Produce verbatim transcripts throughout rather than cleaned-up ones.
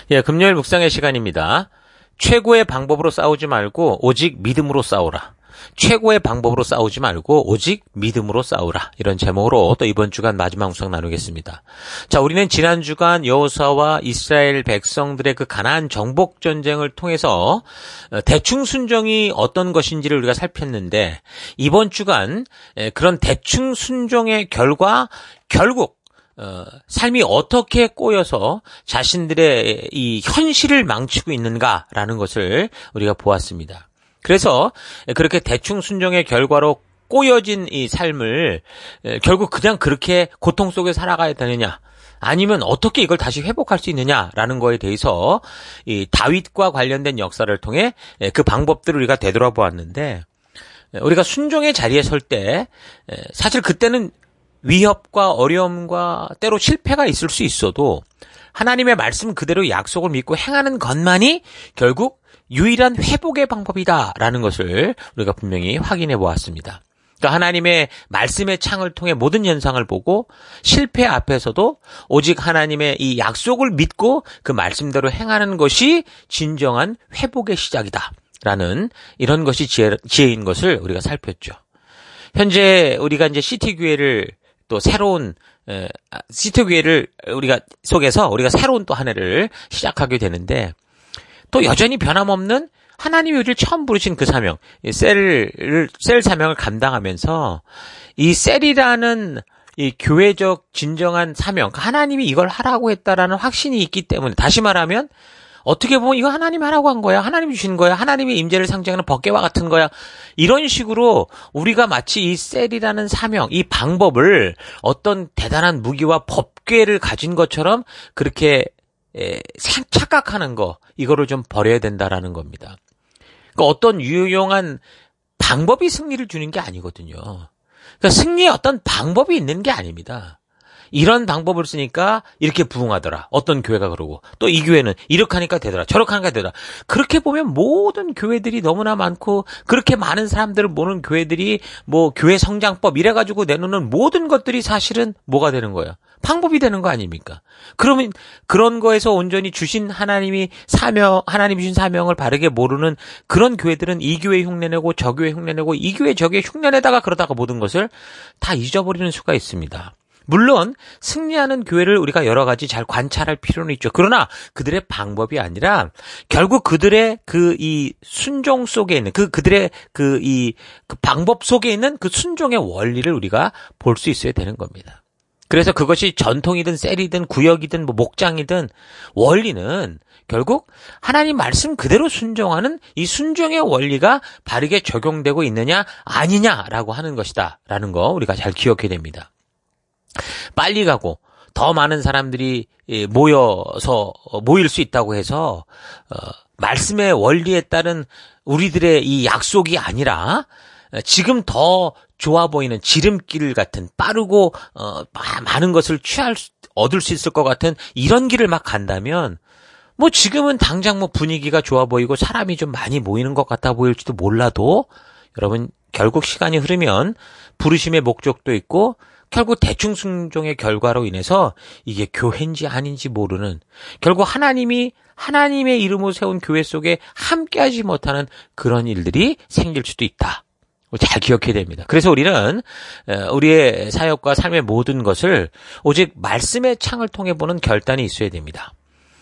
예, 금요일 묵상의 시간입니다. 최고의 방법으로 싸우지 말고 오직 믿음으로 싸우라. 최고의 방법으로 싸우지 말고 오직 믿음으로 싸우라. 이런 제목으로 또 이번 주간 마지막 묵상 나누겠습니다. 자, 우리는 지난 주간 여호수아와 이스라엘 백성들의 그 가나안 정복 전쟁을 통해서 대충 순종이 어떤 것인지를 우리가 살폈는데, 이번 주간 그런 대충 순종의 결과 결국 어, 삶이 어떻게 꼬여서 자신들의 이 현실을 망치고 있는가라는 것을 우리가 보았습니다. 그래서 그렇게 대충 순종의 결과로 꼬여진 이 삶을 결국 그냥 그렇게 고통 속에 살아가야 되느냐, 아니면 어떻게 이걸 다시 회복할 수 있느냐라는 거에 대해서 이 다윗과 관련된 역사를 통해 그 방법들을 우리가 되돌아보았는데, 우리가 순종의 자리에 설 때 사실 그때는 위협과 어려움과 때로 실패가 있을 수 있어도 하나님의 말씀 그대로 약속을 믿고 행하는 것만이 결국 유일한 회복의 방법이다라는 것을 우리가 분명히 확인해 보았습니다. 그러니까 하나님의 말씀의 창을 통해 모든 현상을 보고 실패 앞에서도 오직 하나님의 이 약속을 믿고 그 말씀대로 행하는 것이 진정한 회복의 시작이다라는 이런 것이 지혜, 지혜인 것을 우리가 살폈죠. 현재 우리가 이제 시티교회를 또 새로운 에, 시티교회를 우리가 속에서 우리가 새로운 또 한 해를 시작하게 되는데, 또 여전히 변함없는 하나님이 우리를 처음 부르신 그 사명, 이 셀을 셀 사명을 감당하면서 이 셀이라는 이 교회적 진정한 사명, 하나님이 이걸 하라고 했다라는 확신이 있기 때문에, 다시 말하면 어떻게 보면 이거 하나님이 하라고 한 거야, 하나님이 주신 거야, 하나님의 임재를 상징하는 법궤와 같은 거야, 이런 식으로 우리가 마치 이 셀이라는 사명, 이 방법을 어떤 대단한 무기와 법궤를 가진 것처럼 그렇게 에, 착각하는 거, 이거를 좀 버려야 된다라는 겁니다. 그러니까 어떤 유용한 방법이 승리를 주는 게 아니거든요. 그러니까 승리에 어떤 방법이 있는 게 아닙니다. 이런 방법을 쓰니까 이렇게 부흥하더라, 어떤 교회가 그러고, 또 이 교회는 이렇게 하니까 되더라, 저렇게 하니까 되더라. 그렇게 보면 모든 교회들이 너무나 많고, 그렇게 많은 사람들을 모는 교회들이 뭐 교회 성장법 이래가지고 내놓는 모든 것들이 사실은 뭐가 되는 거예요? 방법이 되는 거 아닙니까? 그러면 그런 거에서 온전히 주신 하나님이 사명, 하나님이 주신 사명을 바르게 모르는 그런 교회들은 이 교회 흉내내고 저 교회 흉내내고 이 교회 저 교회 흉내내다가 그러다가 모든 것을 다 잊어버리는 수가 있습니다. 물론 승리하는 교회를 우리가 여러 가지 잘 관찰할 필요는 있죠. 그러나 그들의 방법이 아니라 결국 그들의 그 이 순종 속에 있는 그 그들의 그 이 그 방법 속에 있는 그 순종의 원리를 우리가 볼 수 있어야 되는 겁니다. 그래서 그것이 전통이든 셀이든 구역이든 뭐 목장이든 원리는 결국 하나님 말씀 그대로 순종하는 이 순종의 원리가 바르게 적용되고 있느냐 아니냐라고 하는 것이다라는 거 우리가 잘 기억해야 됩니다. 빨리 가고 더 많은 사람들이 모여서 모일 수 있다고 해서 어, 말씀의 원리에 따른 우리들의 이 약속이 아니라 지금 더 좋아 보이는 지름길 같은 빠르고 어, 많은 것을 취할 수, 얻을 수 있을 것 같은 이런 길을 막 간다면, 뭐 지금은 당장 뭐 분위기가 좋아 보이고 사람이 좀 많이 모이는 것 같아 보일지도 몰라도, 여러분 결국 시간이 흐르면 부르심의 목적도 있고 결국 대충 순종의 결과로 인해서 이게 교회인지 아닌지 모르는, 결국 하나님이 하나님의 이름으로 세운 교회 속에 함께하지 못하는 그런 일들이 생길 수도 있다. 잘 기억해야 됩니다. 그래서 우리는 우리의 사역과 삶의 모든 것을 오직 말씀의 창을 통해 보는 결단이 있어야 됩니다.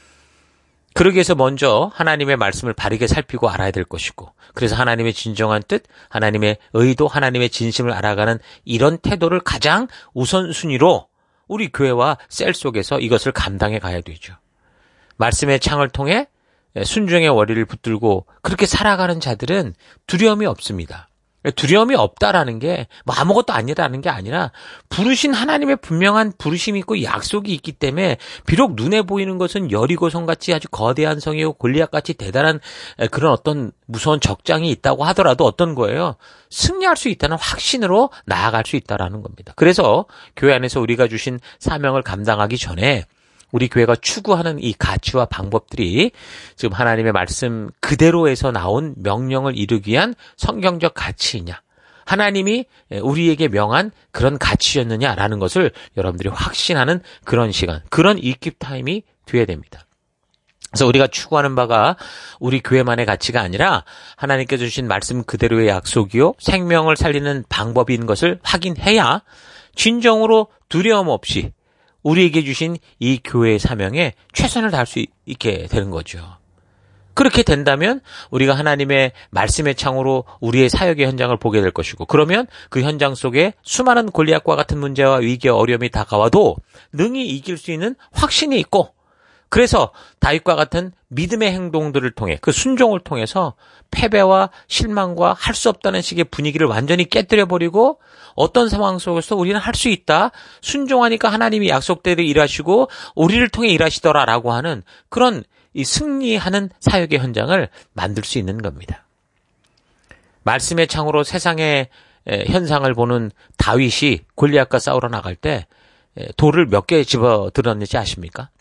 그러기 위해서 먼저 하나님의 말씀을 바르게 살피고 알아야 될 것이고, 그래서 하나님의 진정한 뜻, 하나님의 의도, 하나님의 진심을 알아가는 이런 태도를 가장 우선순위로 우리 교회와 셀 속에서 이것을 감당해 가야 되죠. 말씀의 창을 통해 순종의 원리를 붙들고 그렇게 살아가는 자들은 두려움이 없습니다. 두려움이 없다라는 게 뭐 아무것도 아니라는 게 아니라 부르신 하나님의 분명한 부르심이 있고 약속이 있기 때문에, 비록 눈에 보이는 것은 여리고성같이 아주 거대한 성이고 골리앗같이 대단한 그런 어떤 무서운 적장이 있다고 하더라도 어떤 거예요? 승리할 수 있다는 확신으로 나아갈 수 있다라는 겁니다. 그래서 교회 안에서 우리가 주신 사명을 감당하기 전에 우리 교회가 추구하는 이 가치와 방법들이 지금 하나님의 말씀 그대로에서 나온 명령을 이루기 위한 성경적 가치이냐, 하나님이 우리에게 명한 그런 가치였느냐라는 것을 여러분들이 확신하는 그런 시간, 그런 이킵 타임이 돼야 됩니다. 그래서 우리가 추구하는 바가 우리 교회만의 가치가 아니라 하나님께서 주신 말씀 그대로의 약속이요 생명을 살리는 방법인 것을 확인해야 진정으로 두려움 없이 우리에게 주신 이 교회의 사명에 최선을 다할 수 있게 되는 거죠. 그렇게 된다면 우리가 하나님의 말씀의 창으로 우리의 사역의 현장을 보게 될 것이고, 그러면 그 현장 속에 수많은 골리앗과 같은 문제와 위기와 어려움이 다가와도 능히 이길 수 있는 확신이 있고, 그래서 다윗과 같은 믿음의 행동들을 통해 그 순종을 통해서 패배와 실망과 할 수 없다는 식의 분위기를 완전히 깨뜨려버리고 어떤 상황 속에서 우리는 할 수 있다. 순종하니까 하나님이 약속대로 일하시고 우리를 통해 일하시더라라고 하는 그런 이 승리하는 사역의 현장을 만들 수 있는 겁니다. 말씀의 창으로 세상의 현상을 보는 다윗이 골리앗과 싸우러 나갈 때 돌을 몇 개 집어 들었는지 아십니까?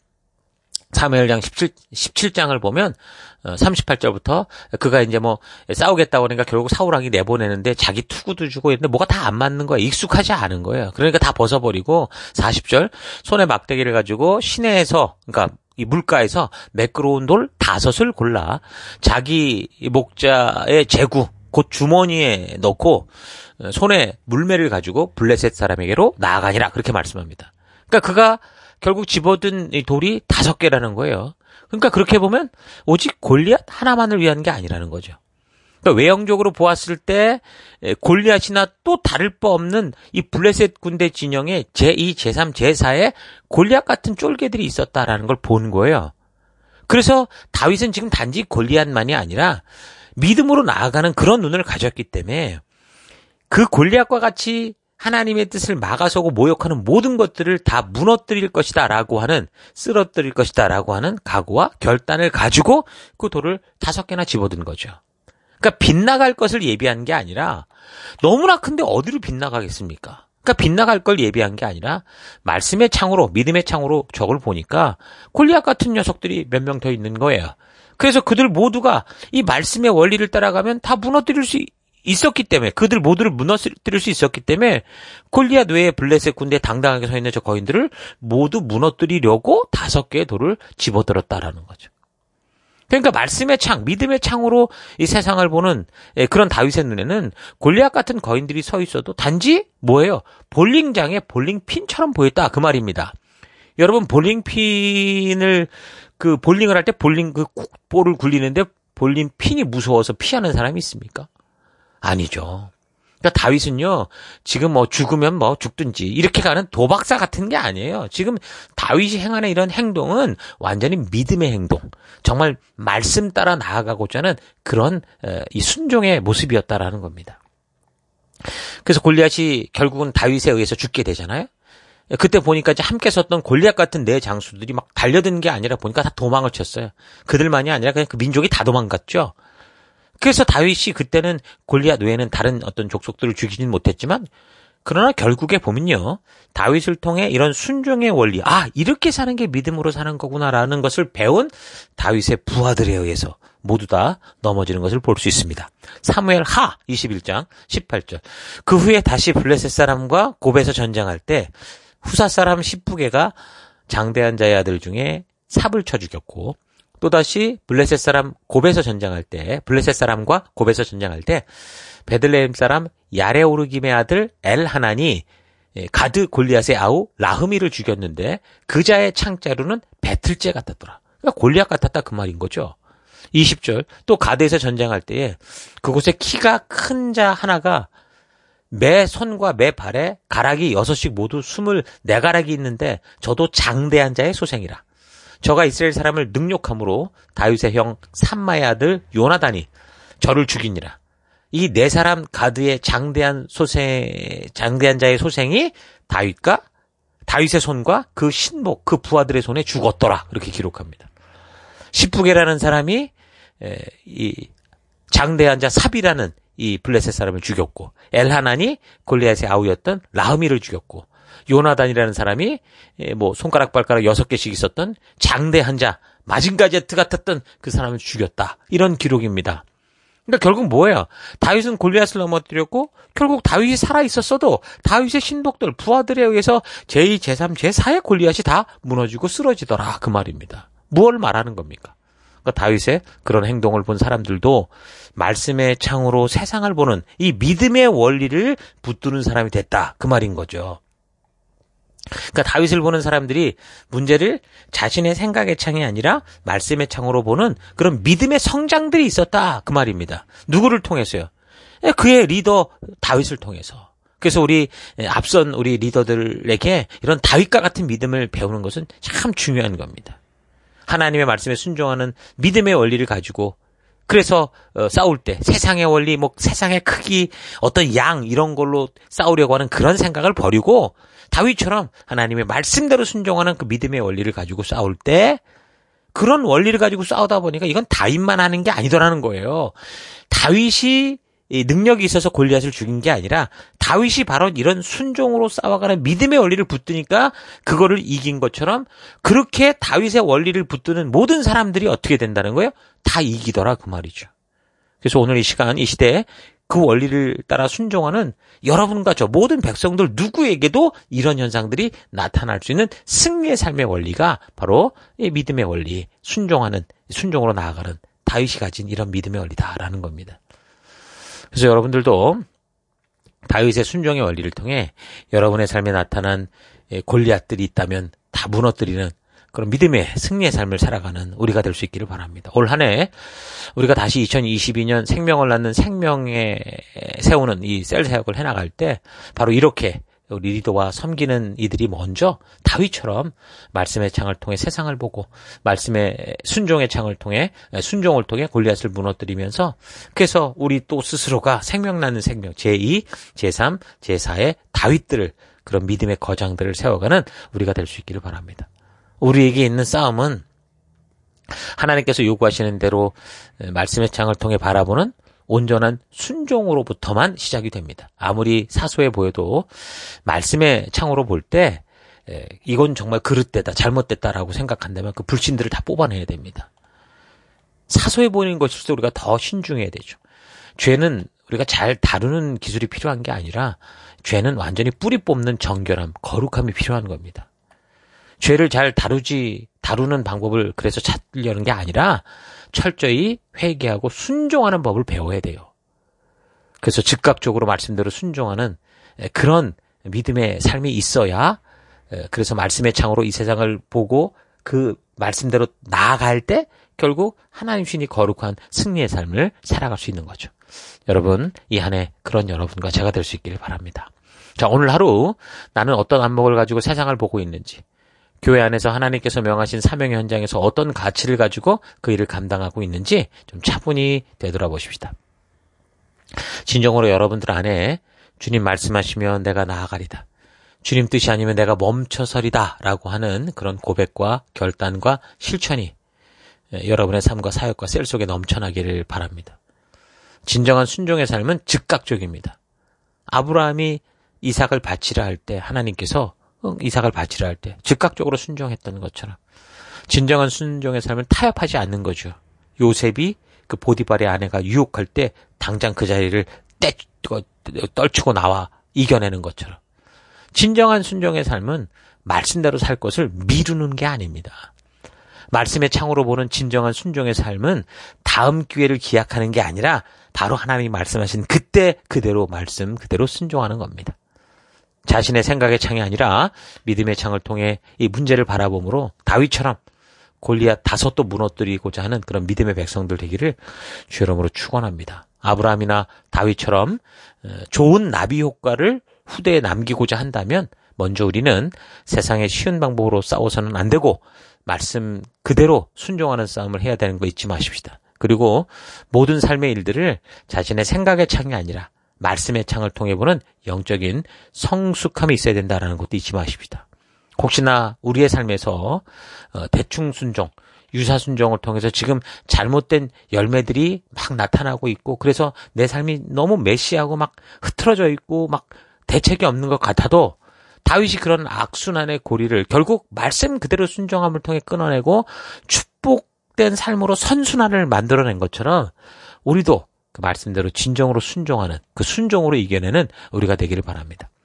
사무엘상 십칠 장을 보면 삼십팔 절부터 그가 이제 뭐 싸우겠다고 그러니까 결국 사울왕이 내보내는데 자기 투구도 주고 있는데 뭐가 다 안 맞는 거야. 익숙하지 않은 거예요. 그러니까 다 벗어버리고 사십 절 손에 막대기를 가지고 시내에서 그러니까 이 물가에서 매끄러운 돌 다섯을 골라 자기 목자의 제구 곧 주머니에 넣고 손에 물매를 가지고 블레셋 사람에게로 나아가니라 그렇게 말씀합니다. 그러니까 그가 결국 집어든 이 돌이 다섯 개라는 거예요. 그러니까 그렇게 보면 오직 골리앗 하나만을 위한 게 아니라는 거죠. 그러니까 외형적으로 보았을 때 골리앗이나 또 다를 바 없는 이 블레셋 군대 진영에 제이, 제삼, 제사의 골리앗 같은 쫄개들이 있었다라는 걸 본 거예요. 그래서 다윗은 지금 단지 골리앗만이 아니라 믿음으로 나아가는 그런 눈을 가졌기 때문에 그 골리앗과 같이 하나님의 뜻을 막아서고 모욕하는 모든 것들을 다 무너뜨릴 것이다 라고 하는, 쓰러뜨릴 것이다 라고 하는 각오와 결단을 가지고 그 돌을 다섯 개나 집어든 거죠. 그러니까 빗나갈 것을 예비한 게 아니라 너무나 큰데 어디로 빗나가겠습니까? 그러니까 빗나갈 걸 예비한 게 아니라 말씀의 창으로, 믿음의 창으로 저걸 보니까 골리앗 같은 녀석들이 몇 명 더 있는 거예요. 그래서 그들 모두가 이 말씀의 원리를 따라가면 다 무너뜨릴 수 있었기 때문에, 그들 모두를 무너뜨릴 수 있었기 때문에 골리앗 외에 블레셋 군대에 당당하게 서 있는 저 거인들을 모두 무너뜨리려고 다섯 개의 돌을 집어들었다라는 거죠. 그러니까 말씀의 창, 믿음의 창으로 이 세상을 보는 그런 다윗의 눈에는 골리앗 같은 거인들이 서 있어도 단지 뭐예요? 볼링장에 볼링핀처럼 보였다 그 말입니다. 여러분 볼링핀을 그 볼링을 할 때 볼링 그 볼을 굴리는데 볼링핀이 무서워서 피하는 사람이 있습니까? 아니죠. 그러니까 다윗은요, 지금 뭐 죽으면 뭐 죽든지 이렇게 가는 도박사 같은 게 아니에요. 지금 다윗이 행하는 이런 행동은 완전히 믿음의 행동, 정말 말씀 따라 나아가고자 하는 그런 이 순종의 모습이었다라는 겁니다. 그래서 골리앗이 결국은 다윗에 의해서 죽게 되잖아요. 그때 보니까 이제 함께 섰던 골리앗 같은 네 장수들이 막 달려드는 게 아니라 보니까 다 도망을 쳤어요. 그들만이 아니라 그냥 그 민족이 다 도망갔죠. 그래서 다윗이 그때는 골리앗 외에는 다른 어떤 족속들을 죽이지는 못했지만, 그러나 결국에 보면요, 다윗을 통해 이런 순종의 원리, 아 이렇게 사는 게 믿음으로 사는 거구나라는 것을 배운 다윗의 부하들에 의해서 모두 다 넘어지는 것을 볼 수 있습니다. 사무엘 하 이십일 장 십팔 절. 그 후에 다시 블레셋 사람과 곱에서 전쟁할 때 후사 사람 십부개가 장대한 자의 아들 중에 삽을 쳐 죽였고, 또다시 블레셋 사람 곱에서 전쟁할 때, 블레셋 사람과 곱에서 전쟁할 때 베들레헴 사람 야레오르김의 아들 엘하난이 가드 골리앗의 아우 라흐미를 죽였는데 그 자의 창자루는 배틀째 같았더라. 그러니까 골리앗 같았다 그 말인 거죠. 이십 절. 또 가드에서 전쟁할 때에 그곳에 키가 큰 자 하나가 매 손과 매 발에 가락이 여섯씩 모두 스물네 가락이 있는데 저도 장대한 자의 소생이라. 저가 이스라엘 사람을 능욕함으로 다윗의 형 삼마의 아들 요나단이 저를 죽이니라. 이 네 사람 가드의 장대한 소생, 장대한 자의 소생이 다윗과 다윗의 손과 그 신복, 그 부하들의 손에 죽었더라. 그렇게 기록합니다. 십부개라는 사람이 이 장대한 자 삽이라는 이 블레셋 사람을 죽였고, 엘하난이 골리앗의 아우였던 라흐미를 죽였고, 요나단이라는 사람이 뭐 손가락 발가락 여섯 개씩 있었던 장대한 자 마징가제트 같았던 그 사람을 죽였다. 이런 기록입니다. 그러니까 결국 뭐예요? 다윗은 골리앗을 넘어뜨렸고 결국 다윗이 살아 있었어도 다윗의 신복들 부하들에 의해서 제이, 제삼, 제사의 골리앗이 다 무너지고 쓰러지더라 그 말입니다. 무엇을 말하는 겁니까? 그러니까 다윗의 그런 행동을 본 사람들도 말씀의 창으로 세상을 보는 이 믿음의 원리를 붙드는 사람이 됐다. 그 말인 거죠. 그러니까 다윗을 보는 사람들이 문제를 자신의 생각의 창이 아니라 말씀의 창으로 보는 그런 믿음의 성장들이 있었다. 그 말입니다. 누구를 통해서요? 그의 리더 다윗을 통해서. 그래서 우리 앞선 우리 리더들에게 이런 다윗과 같은 믿음을 배우는 것은 참 중요한 겁니다. 하나님의 말씀에 순종하는 믿음의 원리를 가지고 그래서 어, 싸울 때 세상의 원리, 뭐 세상의 크기, 어떤 양 이런 걸로 싸우려고 하는 그런 생각을 버리고 다윗처럼 하나님의 말씀대로 순종하는 그 믿음의 원리를 가지고 싸울 때 그런 원리를 가지고 싸우다 보니까 이건 다윗만 하는 게 아니더라는 거예요. 다윗이 이 능력이 있어서 골리앗을 죽인 게 아니라 다윗이 바로 이런 순종으로 싸워가는 믿음의 원리를 붙드니까 그거를 이긴 것처럼 그렇게 다윗의 원리를 붙드는 모든 사람들이 어떻게 된다는 거예요? 다 이기더라 그 말이죠. 그래서 오늘 이 시간 이 시대에 그 원리를 따라 순종하는 여러분과 저 모든 백성들 누구에게도 이런 현상들이 나타날 수 있는 승리의 삶의 원리가 바로 이 믿음의 원리, 순종하는 순종으로 나아가는 다윗이 가진 이런 믿음의 원리다라는 겁니다. 그래서 여러분들도 다윗의 순종의 원리를 통해 여러분의 삶에 나타난 골리앗들이 있다면 다 무너뜨리는 그런 믿음의 승리의 삶을 살아가는 우리가 될 수 있기를 바랍니다. 올 한 해 우리가 다시 이천이십이 년 생명을 낳는 생명에 세우는 이 셀 사역을 해나갈 때 바로 이렇게 우리 리더와 섬기는 이들이 먼저 다윗처럼 말씀의 창을 통해 세상을 보고 말씀의 순종의 창을 통해 순종을 통해 골리앗을 무너뜨리면서 그래서 우리 또 스스로가 생명나는 생명 제이, 제삼, 제사의 다윗들을 그런 믿음의 거장들을 세워가는 우리가 될 수 있기를 바랍니다. 우리에게 있는 싸움은 하나님께서 요구하시는 대로 말씀의 창을 통해 바라보는 온전한 순종으로부터만 시작이 됩니다. 아무리 사소해 보여도 말씀의 창으로 볼 때 이건 정말 그릇되다, 잘못됐다라고 생각한다면 그 불신들을 다 뽑아내야 됩니다. 사소해 보이는 것일수록 우리가 더 신중해야 되죠. 죄는 우리가 잘 다루는 기술이 필요한 게 아니라 죄는 완전히 뿌리 뽑는 정결함, 거룩함이 필요한 겁니다. 죄를 잘 다루지 다루는 방법을 그래서 찾으려는 게 아니라 철저히 회개하고 순종하는 법을 배워야 돼요. 그래서 즉각적으로 말씀대로 순종하는 그런 믿음의 삶이 있어야 그래서 말씀의 창으로 이 세상을 보고 그 말씀대로 나아갈 때 결국 하나님 신이 거룩한 승리의 삶을 살아갈 수 있는 거죠. 여러분 이 한 해 그런 여러분과 제가 될 수 있기를 바랍니다. 자, 오늘 하루 나는 어떤 안목을 가지고 세상을 보고 있는지 교회 안에서 하나님께서 명하신 사명의 현장에서 어떤 가치를 가지고 그 일을 감당하고 있는지 좀 차분히 되돌아보십시다. 진정으로 여러분들 안에 주님 말씀하시면 내가 나아가리다. 주님 뜻이 아니면 내가 멈춰서리다 라고 하는 그런 고백과 결단과 실천이 여러분의 삶과 사역과 셀 속에 넘쳐나기를 바랍니다. 진정한 순종의 삶은 즉각적입니다. 아브라함이 이삭을 바치라 할 때 하나님께서 이삭을 바치라 할 때 즉각적으로 순종했던 것처럼 진정한 순종의 삶을 타협하지 않는 거죠. 요셉이 그 보디발의 아내가 유혹할 때 당장 그 자리를 떼, 떨치고 나와 이겨내는 것처럼 진정한 순종의 삶은 말씀대로 살 것을 미루는 게 아닙니다. 말씀의 창으로 보는 진정한 순종의 삶은 다음 기회를 기약하는 게 아니라 바로 하나님이 말씀하신 그때 그대로 말씀 그대로 순종하는 겁니다. 자신의 생각의 창이 아니라 믿음의 창을 통해 이 문제를 바라봄으로 다윗처럼 골리앗 다섯도 무너뜨리고자 하는 그런 믿음의 백성들 되기를 주 이름으로 축원합니다. 아브라함이나 다윗처럼 좋은 나비 효과를 후대에 남기고자 한다면 먼저 우리는 세상의 쉬운 방법으로 싸워서는 안 되고 말씀 그대로 순종하는 싸움을 해야 되는 거 잊지 마십시다. 그리고 모든 삶의 일들을 자신의 생각의 창이 아니라 말씀의 창을 통해 보는 영적인 성숙함이 있어야 된다는 것도 잊지 마십시다. 혹시나 우리의 삶에서 대충 순종, 유사 순종을 통해서 지금 잘못된 열매들이 막 나타나고 있고 그래서 내 삶이 너무 메시하고 막 흐트러져 있고 막 대책이 없는 것 같아도 다윗이 그런 악순환의 고리를 결국 말씀 그대로 순종함을 통해 끊어내고 축복된 삶으로 선순환을 만들어낸 것처럼 우리도 그 말씀대로 진정으로 순종하는 그 순종으로 이겨내는 우리가 되기를 바랍니다.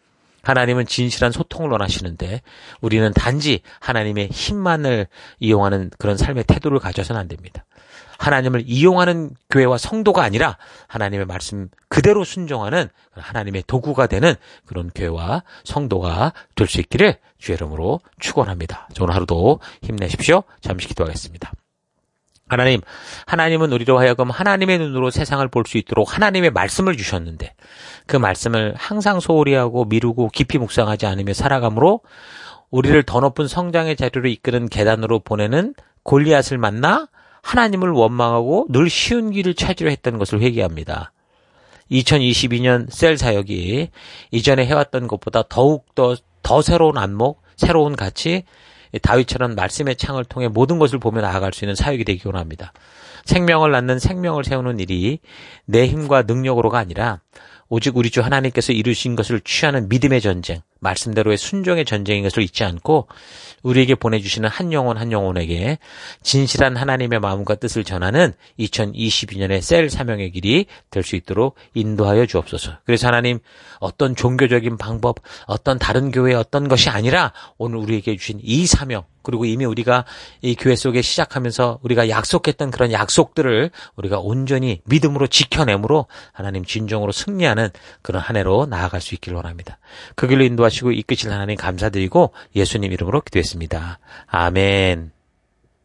하나님은 진실한 소통을 원하시는데 우리는 단지 하나님의 힘만을 이용하는 그런 삶의 태도를 가져서는 안 됩니다. 하나님을 이용하는 교회와 성도가 아니라 하나님의 말씀 그대로 순종하는 하나님의 도구가 되는 그런 교회와 성도가 될 수 있기를 주의 이름으로 축원합니다. 오늘 하루도 힘내십시오. 잠시 기도하겠습니다. 하나님, 하나님은 우리로 하여금 하나님의 눈으로 세상을 볼 수 있도록 하나님의 말씀을 주셨는데 그 말씀을 항상 소홀히 하고 미루고 깊이 묵상하지 않으며 살아감으로 우리를 더 높은 성장의 자리로 이끄는 계단으로 보내는 골리앗을 만나 하나님을 원망하고 늘 쉬운 길을 찾으려 했던 것을 회개합니다. 이천이십이 년 셀 사역이 이전에 해왔던 것보다 더욱 더, 더 새로운 안목, 새로운 가치, 다윗처럼 말씀의 창을 통해 모든 것을 보며 나아갈 수 있는 사역이 되기 원합니다. 생명을 낳는 생명을 세우는 일이 내 힘과 능력으로가 아니라 오직 우리 주 하나님께서 이루신 것을 취하는 믿음의 전쟁, 말씀대로의 순종의 전쟁인 것을 잊지 않고 우리에게 보내주시는 한 영혼 한 영혼에게 진실한 하나님의 마음과 뜻을 전하는 이천이십이 년의 셀 사명의 길이 될 수 있도록 인도하여 주옵소서. 그래서 하나님, 어떤 종교적인 방법, 어떤 다른 교회의 어떤 것이 아니라 오늘 우리에게 주신 이 사명, 그리고 이미 우리가 이 교회 속에 시작하면서 우리가 약속했던 그런 약속들을 우리가 온전히 믿음으로 지켜내므로 하나님 진정으로 승리하는 그런 한 해로 나아갈 수 있기를 원합니다. 그 길로 인도하시고 이끄실 하나님 감사드리고 예수님 이름으로 기도했습니다. 아멘.